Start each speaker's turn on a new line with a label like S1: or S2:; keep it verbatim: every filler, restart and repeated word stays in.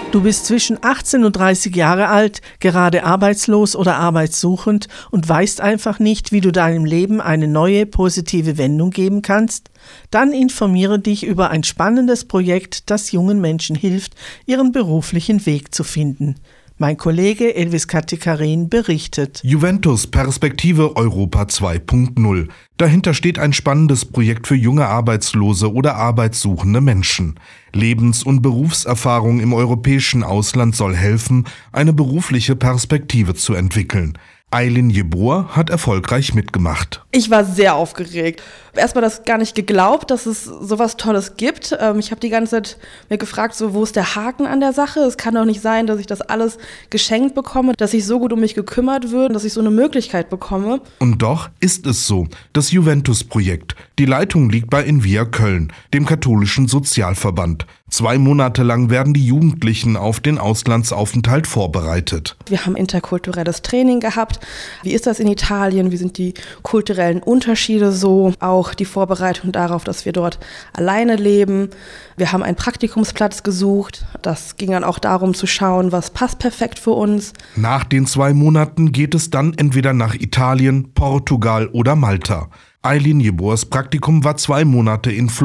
S1: Du bist zwischen achtzehn und dreißig Jahre alt, gerade arbeitslos oder arbeitssuchend und weißt einfach nicht, wie du deinem Leben eine neue, positive Wendung geben kannst? Dann informiere dich über ein spannendes Projekt, das jungen Menschen hilft, ihren beruflichen Weg zu finden. Mein Kollege Elvis Katikarin berichtet.
S2: Juventus Perspektive Europa zwei Punkt null. Dahinter steht ein spannendes Projekt für junge Arbeitslose oder arbeitssuchende Menschen. Lebens- und Berufserfahrung im europäischen Ausland soll helfen, eine berufliche Perspektive zu entwickeln. Aylin Jeboer hat erfolgreich mitgemacht.
S3: Ich war sehr aufgeregt. Erstmal das gar nicht geglaubt, dass es sowas Tolles gibt. Ich habe die ganze Zeit mir gefragt, so, wo ist der Haken an der Sache? Es kann doch nicht sein, dass ich das alles geschenkt bekomme, dass ich so gut um mich gekümmert wird, dass ich so eine Möglichkeit bekomme.
S2: Und doch ist es so, das Juventus-Projekt. Die Leitung liegt bei Invia Köln, dem katholischen Sozialverband. Zwei Monate lang werden die Jugendlichen auf den Auslandsaufenthalt vorbereitet.
S3: Wir haben interkulturelles Training gehabt. Wie ist das in Italien? Wie sind die kulturellen Unterschiede so? Auch die Vorbereitung darauf, dass wir dort alleine leben. Wir haben einen Praktikumsplatz gesucht. Das ging dann auch darum zu schauen, was passt perfekt für uns.
S2: Nach den zwei Monaten geht es dann entweder nach Italien, Portugal oder Malta. Aylin Jeboers Praktikum war zwei Monate in Florenz.